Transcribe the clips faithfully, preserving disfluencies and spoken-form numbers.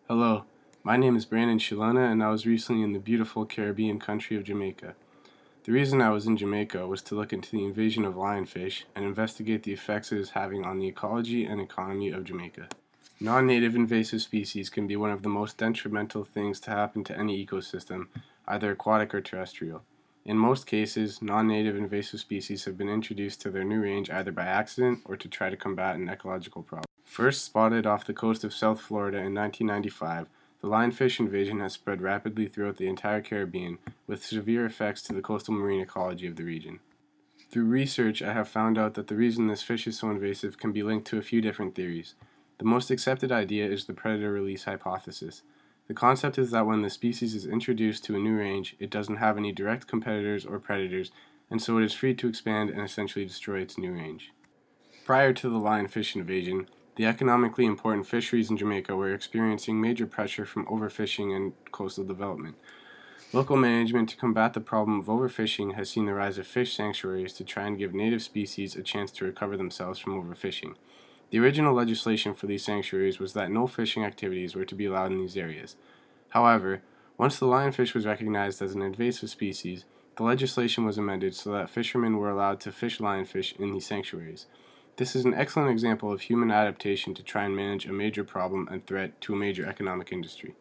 Hello, my name is Brandon Shilona and I was recently in the beautiful Caribbean country of Jamaica. The reason I was in Jamaica was to look into the invasion of lionfish and investigate the effects it is having on the ecology and economy of Jamaica. Non-native invasive species can be one of the most detrimental things to happen to any ecosystem, either aquatic or terrestrial. In most cases, non-native invasive species have been introduced to their new range either by accident or to try to combat an ecological problem. First spotted off the coast of South Florida in nineteen ninety-five, the lionfish invasion has spread rapidly throughout the entire Caribbean, with severe effects to the coastal marine ecology of the region. Through research, I have found out that the reason this fish is so invasive can be linked to a few different theories. The most accepted idea is the predator release hypothesis. The concept is that when the species is introduced to a new range, it doesn't have any direct competitors or predators, and so it is free to expand and essentially destroy its new range. Prior to the lionfish invasion, the economically important fisheries in Jamaica were experiencing major pressure from overfishing and coastal development. Local management to combat the problem of overfishing has seen the rise of fish sanctuaries to try and give native species a chance to recover themselves from overfishing. The original legislation for these sanctuaries was that no fishing activities were to be allowed in these areas. However, once the lionfish was recognized as an invasive species, the legislation was amended so that fishermen were allowed to fish lionfish in these sanctuaries. This is an excellent example of human adaptation to try and manage a major problem and threat to a major economic industry.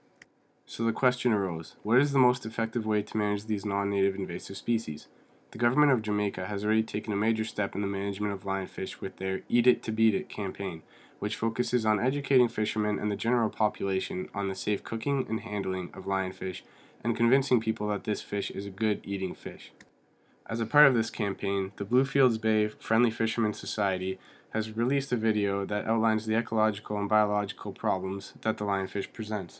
So the question arose, what is the most effective way to manage these non-native invasive species? The government of Jamaica has already taken a major step in the management of lionfish with their Eat It to Beat It campaign, which focuses on educating fishermen and the general population on the safe cooking and handling of lionfish and convincing people that this fish is a good eating fish. As a part of this campaign, the Bluefields Bay Friendly Fishermen Society has released a video that outlines the ecological and biological problems that the lionfish presents.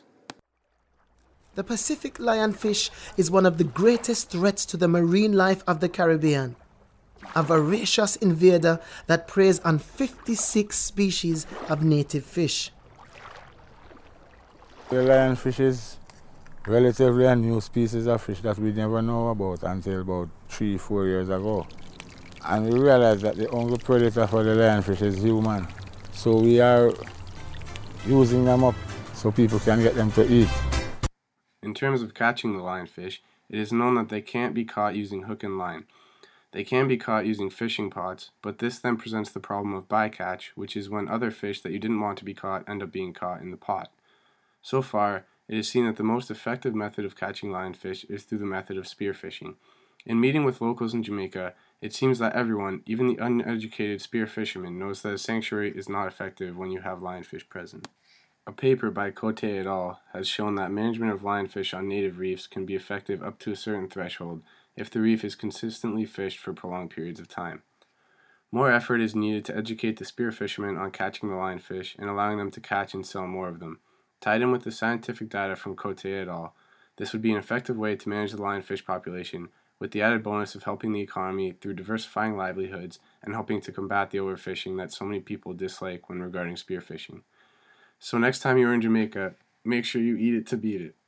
The Pacific lionfish is one of the greatest threats to the marine life of the Caribbean. A voracious invader that preys on fifty-six species of native fish. The lionfish is relatively a new species of fish that we never know about until about three, four years ago. And we realized that the only predator for the lionfish is human. So we are using them up so people can get them to eat. In terms of catching the lionfish, it is known that they can't be caught using hook and line. They can be caught using fishing pots, but this then presents the problem of bycatch, which is when other fish that you didn't want to be caught end up being caught in the pot. So far, it is seen that the most effective method of catching lionfish is through the method of spearfishing. In meeting with locals in Jamaica, it seems that everyone, even the uneducated spear fisherman, knows that a sanctuary is not effective when you have lionfish present. A paper by Cote et al. Has shown that management of lionfish on native reefs can be effective up to a certain threshold if the reef is consistently fished for prolonged periods of time. More effort is needed to educate the spear fishermen on catching the lionfish and allowing them to catch and sell more of them. Tied in with the scientific data from Cote et al., this would be an effective way to manage the lionfish population, with the added bonus of helping the economy through diversifying livelihoods and helping to combat the overfishing that so many people dislike when regarding spearfishing. So next time you're in Jamaica, make sure you eat it to beat it.